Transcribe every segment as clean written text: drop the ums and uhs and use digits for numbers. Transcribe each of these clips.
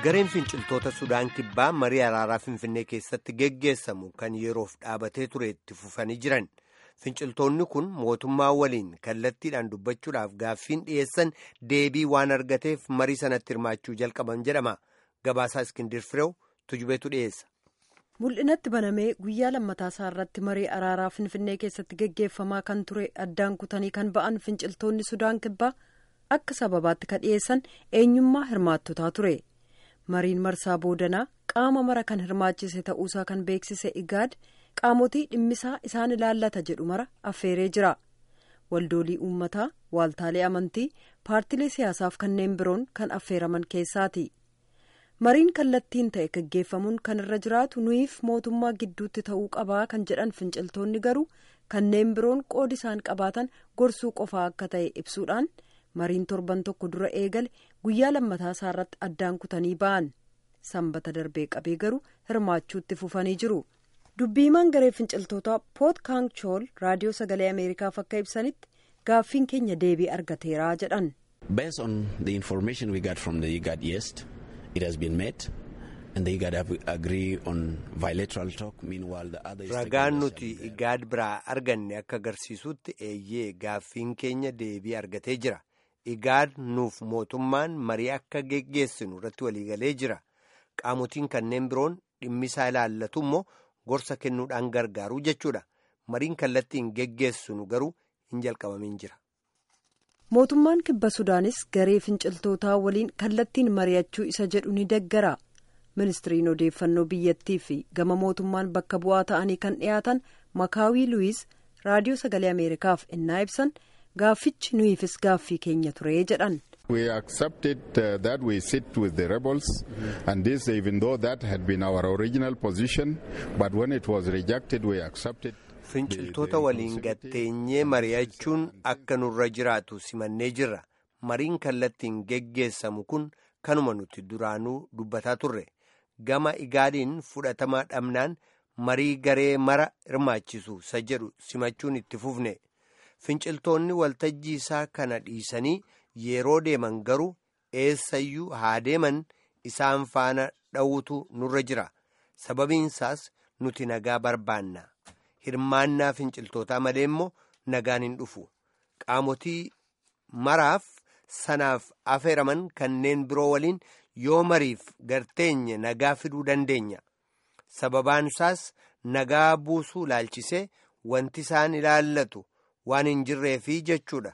Gareen finciltoota Sudaan kibbaa marii araaraa Finfinnee keessatti geggeessamu kan yeroof dhaabatee ture itti fufanii jiran. Finciltoonni kun mootummaa waliin kallattiidhaan dubbachuudhaaf gaaffiin dhiyeessan deebii waan argateef marii sanatti hirmaachuu jalqaban jedhama. Gabaasaa Iskindir Fireew tujubeetu dhiyeessa. Mul'inatti banamee guyyaa lammataasaa irratti marii araaraa Finfinnee keessatti geggeeffamaa kan ture addaan kutanii kan ba'an finciltoonni Sudaan kibbaa akka sababaatti kan dhiyeessan eenyummaa hirmaattotaa ture. Mariin marsaa boodanaa qaama mara kan hirmaachise ta'uusaa kan beeksise Igaad qaamotii dhimmisaa isaan ilaallata jedhu mara affeeree jira. Waldoolii uummataa, waaltaalee amantii, paartilee siyaasaaf kanneen biroon kan affeeraman keessaati. Mariin kallattiin ta'e gaggeeffamuun kan irra jiraatu nuyiif mootummaa gidduutti ta'uu qabaa kan jedhan finciltoonni garuu kanneen biroon qoodi isaan qabaatan gorsuu qofaa akka ta'e ibsuudhaan mariin torban tokko dura eegale guyyaa lammataasaa irratti addaan kutanii ba'an. Sanbata darbee qabee garuu hirmaachuutti fufanii jiru. Dubbiimaan garee finciltootaa Poot Kaangchool raadiyoo sagalee Ameerikaaf akka ibsanitti gaaffiin keenya deebii argateeraa jedhan. Based on the information we got from the IGAD yesterday, it has been met and the IGAD have agreed on bilateral talk. Meanwhile, the other ragaan nuti IGAD biraa arganne akka agarsiisutti eeyyee gaaffiin keenya deebii argatee jira. IGAD nuuf mootummaan marii akka geggeessinu irratti waliigalee jira. Qaamotiin kanneen biroon dhimmisaa ilaallatu immoo gorsa kennuudhaan gargaaruu jechuudha. Mariin kallattiin geggeessinu garuu hin jalqabamin jira. Mootummaan kibba Sudaanis garee finciltootaa waliin kallattiin mari'achuu isa jedhu ni deggara. Ministiriin odeeffannoo biyyattii fi gama mootummaan bakka bu'aa ta'anii kan dhiyaatan Makaawii Luwiis raadiyoo sagalee Ameerikaaf innaa ibsan gaaffichi nuyiifis gaaffii keenya ture jedhan. We accepted that we sit with the rebels and this even though that had been our original position but when it was rejected we accepted. Finciltoota waliin gatteenyee mari'achuun akka nurra jiraatu simannee jirra. Mariin kallattiin geggeessamu kun kanuma nuti duraanuu dubbataa turre. Gama IGADiin fudhatama dhabnaan marii garee mara hirmaachisu isa jedhu simachuun itti fufne. Finciltoonni waltajjii isaa kana dhiisanii yeroo deeman garuu eessayyuu haa deeman isaan faana dha'uutu nurra jira. Sababiinsaas nuti nagaa barbaanna. Hirmaannaa finciltootaa malee immoo nagaan hin dhufu. Qaamotii maraaf sanaaf affeeraman kanneen biroo waliin yoo mariif garteenye nagaa fiduu dandeenya. Sababaansaas nagaa buusuu ilaalchisee wanti isaan ilaallatu waan hin jirreefi jechuudha.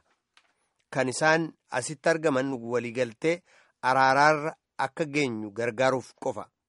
Kan isaan asitti argaman waliigaltee araaraarra akka geenyu gargaaruuf qofa.